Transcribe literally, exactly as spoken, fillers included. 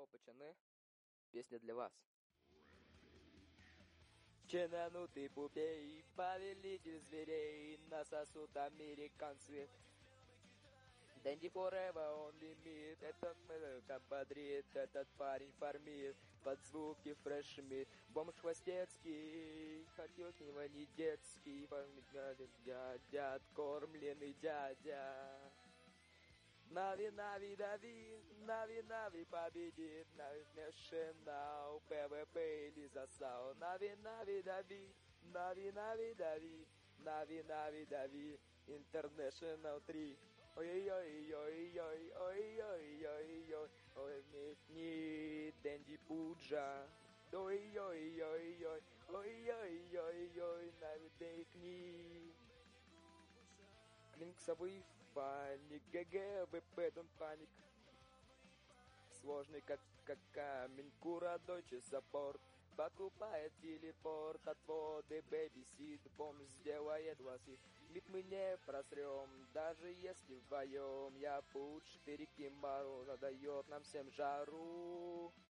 Здорово, пацаны. Песня для вас. Чинанутый пупей, повелитель зверей, насосут американцы. Дэнди forever, only me, этот мэлэка бодрит, этот парень фармит, под звуки фрешми, бомж хвостецкий, хотел с него не детский, дядя, откормленный дядя. Нави, Нави, дави, Нави, Нави победит, Нави National, ПВП или засал, Нави, Нави, дави, Нави, Нави, дави, Нави, Нави, дави, International три. Ой-ой-ой-ой-ой, ой-ой-ой-ой, ой, метни, Дэнди Пуджа. Ой-ой-ой-ой, ой-ой-ой-ой, Нави Дэнди. Клинксовый фаник, ГГ, ВП, don't паник. Сложный как, как камень, Кура Дойче саппорт. Покупает телепорт от воды, бэбисит, помощь сделает ласит. Мид мы не просрем, даже если вдвоем. Я путь, четыре кимбару, задает нам всем жару.